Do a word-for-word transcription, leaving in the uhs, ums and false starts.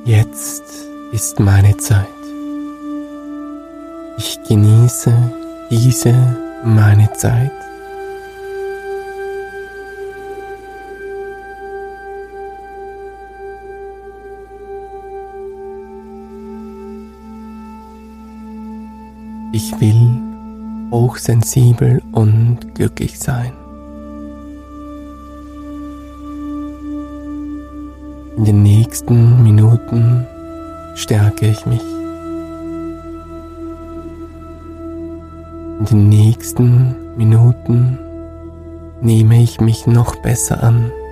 Jetzt ist meine Zeit. Ich genieße diese meine Zeit. Ich will hochsensibel und glücklich sein. In den nächsten Minuten stärke ich mich. In den nächsten Minuten nehme ich mich noch besser an.